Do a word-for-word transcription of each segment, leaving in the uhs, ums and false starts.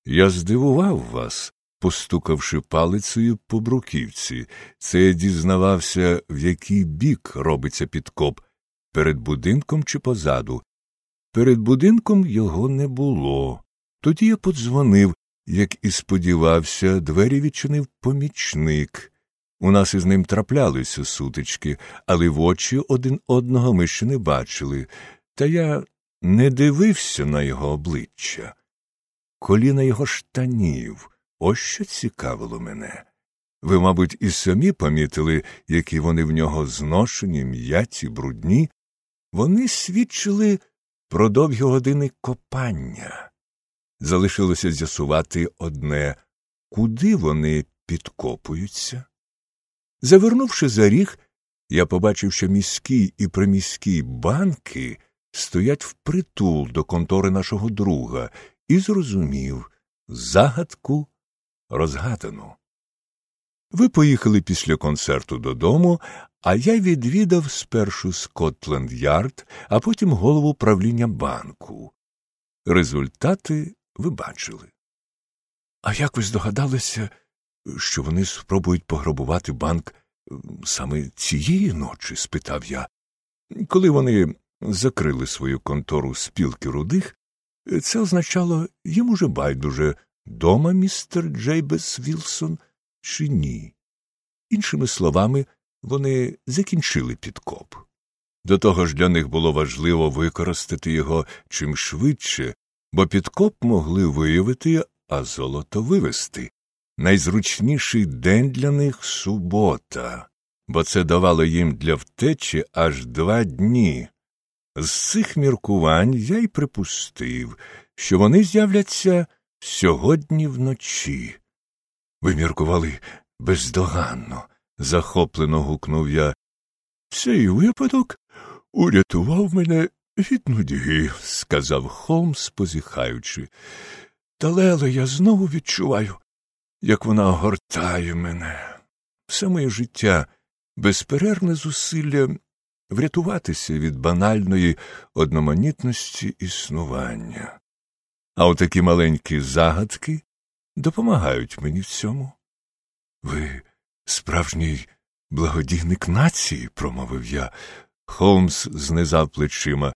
Я здивував вас, постукавши палицею по бруківці. Це я дізнавався, в який бік робиться підкоп – перед будинком чи позаду. Перед будинком його не було. Тоді я подзвонив, як і сподівався, двері відчинив помічник. У нас із ним траплялися сутички, але в очі один одного ми ще не бачили, та я не дивився на його обличчя. Коліна його штанів – ось що цікавило мене. Ви, мабуть, і самі помітили, які вони в нього зношені, м'яті, брудні. Вони свідчили про довгі години копання. Залишилося з'ясувати одне – куди вони підкопуються? Завернувши за ріг, я побачив, що міські і приміські банки стоять впритул до контори нашого друга і зрозумів – загадку розгадано. Ви поїхали після концерту додому, а я відвідав спершу Скотланд-Ярд, а потім голову правління банку. Результати ви бачили. А як ви здогадалися, що вони спробують пограбувати банк саме цієї ночі? – спитав я. Коли вони закрили свою контору спілки рудих, це означало, їм уже байдуже, дома містер Джейбес Вілсон чи ні. Іншими словами, вони закінчили підкоп. До того ж для них було важливо використати його чим швидше, бо підкоп могли виявити, а золото вивезти. Найзручніший день для них – субота, бо це давало їм для втечі аж два дні. З цих міркувань я й припустив, що вони з'являться сьогодні вночі. Ви міркували бездоганно, захоплено гукнув я. Цей випадок урятував мене від нудьги, сказав Холмс, позіхаючи. Та леле, я знову відчуваю, як вона огортає мене. Все моє життя – безперервне зусилля врятуватися від банальної одноманітності існування. А отакі маленькі загадки допомагають мені в цьому. Ви справжній благодійник нації, промовив я. Холмс знизав плечима.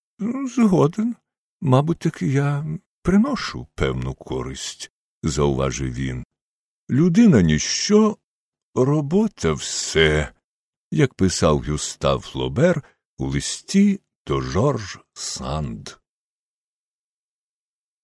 Згоден. Мабуть, таки я приношу певну користь, зауважив він. Людина ніщо, робота все, як писав Гюстав Флобер у листі до Жорж Санд.